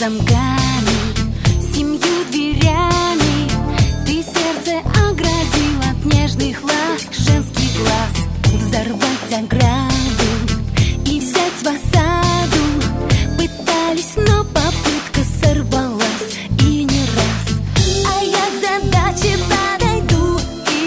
замками, семью дверями. Ты сердце оградил от нежных ласк, женский глаз. Взорвать ограду и взять в осаду пытались, но попытка сорвалась и не раз. А я к задаче подойду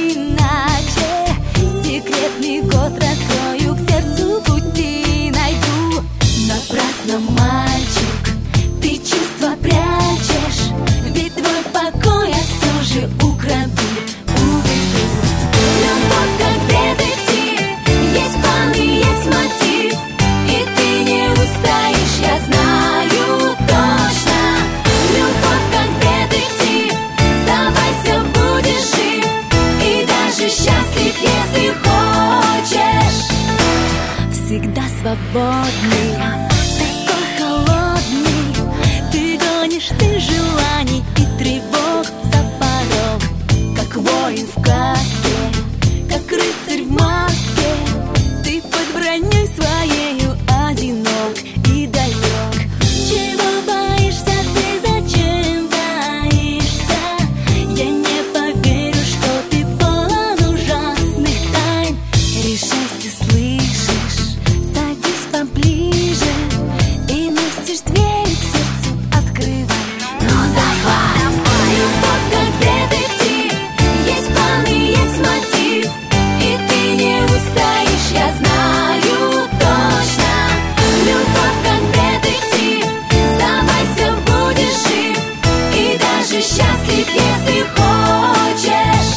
иначе, секретный код раскрою, к сердцу пути найду. Напрасно, мальчик, ты чувства прячешь, ведь твой покой я все же украду, уведу. Любовь как детектив, есть план и есть мотив, и ты не устоишь, я знаю точно. Любовь как детектив, сдавайся, будешь жив, и даже счастлив, если хочешь. Всегда свободный, такой холодный, ты гонишь ты желаний и тревог за порог, как воин в каске, как рыцарь в маске. Ты под броней своею одинок и далек. Чего боишься ты, зачем боишься? Я не поверю, что ты полон ужасных тайн. Решайся, слышишь, садись поближе и настежь дверь к сердцу открывай. Ну давай, любовь как детектив, есть план и есть мотив, и ты не устоишь, я знаю точно. Любовь как детектив, сдавайся, будешь жив, и даже счастлив, если хочешь.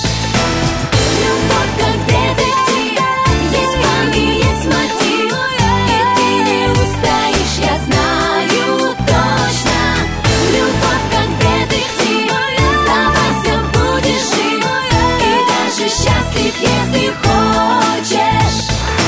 Любовь как детектив, есть план и есть мотив, и ты не устоишь, я знаю точно. Любовь как детектив, сдавайся, будешь жив, и даже счастлив, если хочешь.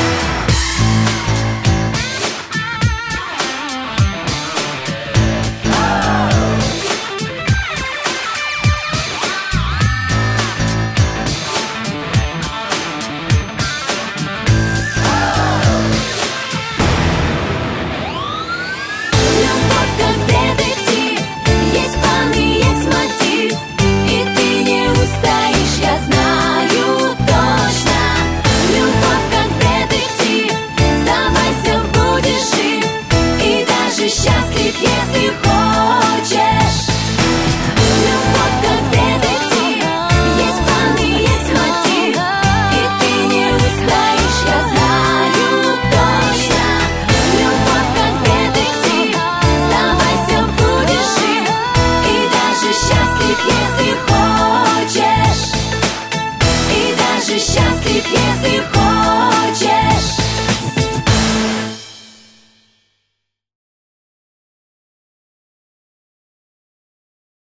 Любовь как детектив, есть план и есть мотив, и ты не устоишь, я знаю точно. Любовь как детектив, сдавайся, будешь жив, и даже счастлив, если хочешь. Любовь как детектив, есть план и есть мотив, и ты не устоишь, я знаю точно. Любовь как детектив, сдавайся, будешь жив, и даже счастлив, если хочешь. И даже счастлив, если